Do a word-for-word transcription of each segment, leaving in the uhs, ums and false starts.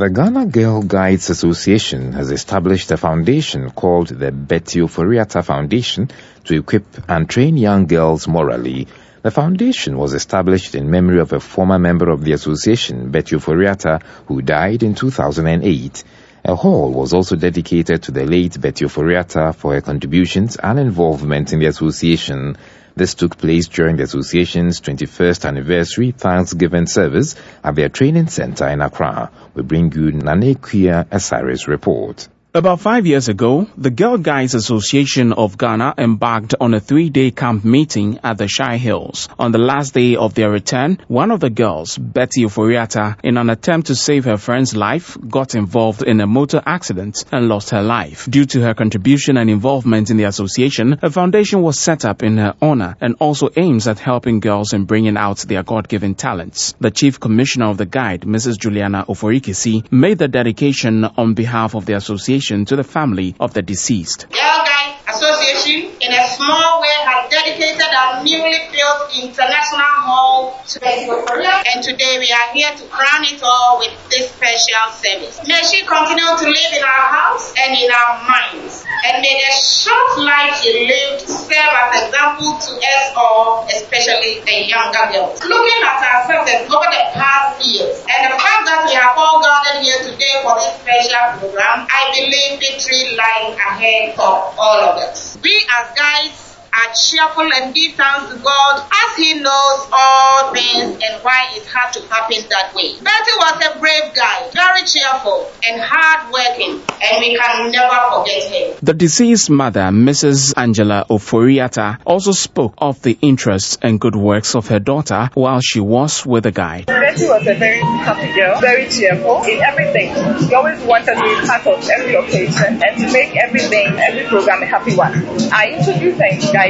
The Ghana Girl Guides Association has established a foundation called the Betty Ofori-Atta Foundation to equip and train young girls morally. The foundation was established in memory of a former member of the association, Betty Ofori-Atta, who died in two thousand eight. A hall was also dedicated to the late Betty Ofori-Atta for her contributions and involvement in the association. This took place during the association's twenty-first anniversary Thanksgiving service at their training center in Accra. We bring you Nanekuya Esare's report. About five years ago, the Girl Guides Association of Ghana embarked on a three-day camp meeting at the Shire Hills. On the last day of their return, one of the girls, Betty Ofori-Atta, in an attempt to save her friend's life, got involved in a motor accident and lost her life. Due to her contribution and involvement in the association, a foundation was set up in her honor and also aims at helping girls in bringing out their God-given talents. The Chief Commissioner of the Guide, Missus Juliana Ofori-Kisi, made the dedication on behalf of the association to the family of the deceased. Girl Guides Association, in a small way, has dedicated our newly built international hall to Betty Ofori-Atta, and today we are here to crown it all with this special service. May she continue to live in our house and in our minds, and may the short life she lived serve as example to us all, especially the younger girls. Looking at our success over the past years, and the fact that we have all gathered here today for this special program, I believe victory lies ahead for all of us. We as guides are cheerful and give thanks to God as He knows all things and why it had to happen that way. Betty was a brave guy, very cheerful and hard-working, and we can never forget him. The deceased mother, Missus Angela Ofori-Atta, also spoke of the interests and good works of her daughter while she was with the guide. Betty was a very happy girl, very cheerful in everything. She always wanted to be part of every occasion and to make everything, every program a happy one. I introduced her in guiding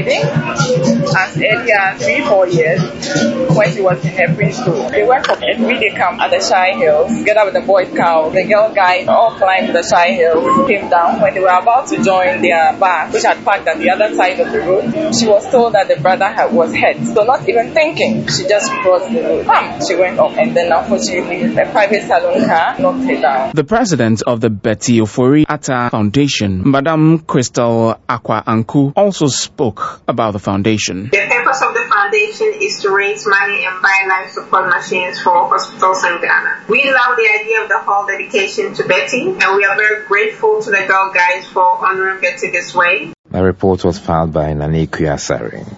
as early as three, four years when she was in her preschool. They went for a three-day camp at the Shire Hills together with the Boy Scout. The Girl Guide all climbed the Shire Hills, came down. When they were about to join their bus, which had parked at the other side of the road, she was told that the brother had, was hurt. So not even thinking, she just crossed the road. Bam! She went up, and then unfortunately a private salon car knocked her down. The president of the Betty Ofori-Atta Foundation, Madam Crystal Akwa Anku, also spoke about the foundation. The purpose of the foundation is to raise money and buy life support machines for hospitals in Ghana. We love the idea of the whole dedication to Betty, and we are very grateful to the Girl Guides for honoring Betty this way. The report was filed by Nanekuya Esare's.